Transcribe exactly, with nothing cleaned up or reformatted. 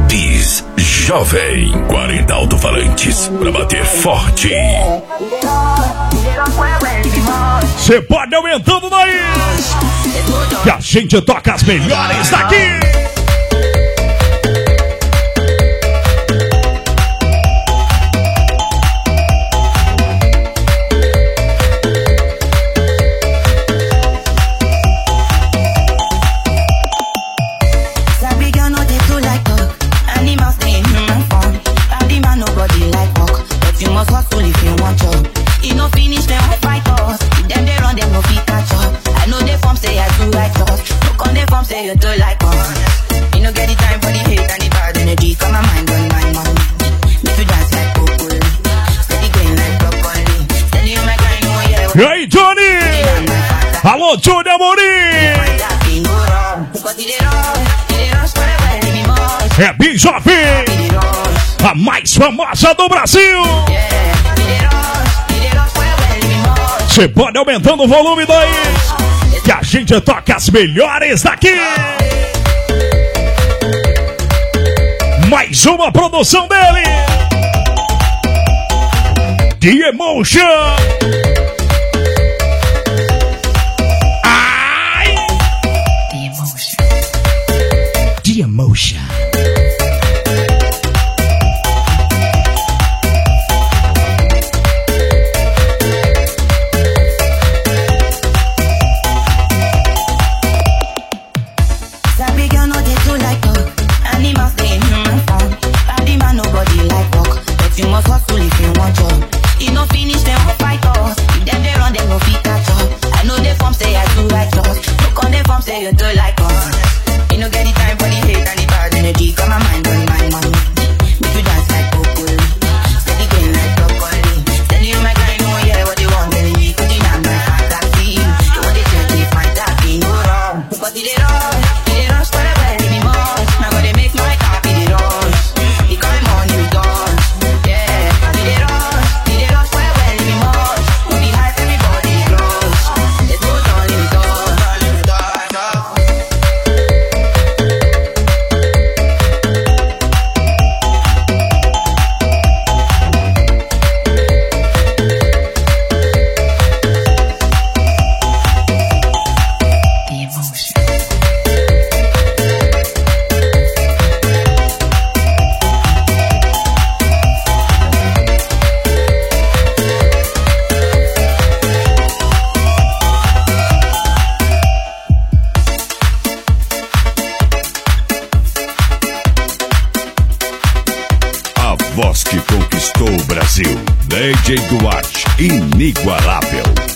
Bis Jovem, quarenta alto-falantes pra bater forte. Você pode aumentando daí, que a gente toca as melhores daqui. You do like us. You no get the time for the hate and the bad energy. Come my mind on my money. Make you dance like broccoli. Steady going like broccoli. Tell you my kind, oh yeah. E aí, Johnny? Alô, Johnny Amorim. É Bis Jovem, a mais famosa do Brasil. Você pode aumentando o volume daí, que a gente toca as melhores daqui. Mais uma produção dele, The Emotion. Ai! The Emotion. The Emotion. You do like us. You no get the time for the hate and the bad energy. Come my mind on my money. Make you dance like broccoli. Steady going like broccoli. Tell you my kind, oh yeah, what you want, telling me. Put it on my fantasy. You want to check if my tapping go wrong. Because it is wrong. It is rush for the belly, me much. Now gotta make my copy the rush. The kind money we done. Yeah, it is rush. It is rush for the belly, me much. We be high, everybody close. Let's go down in the door. Voz que conquistou o Brasil, D J Duarte, inigualável.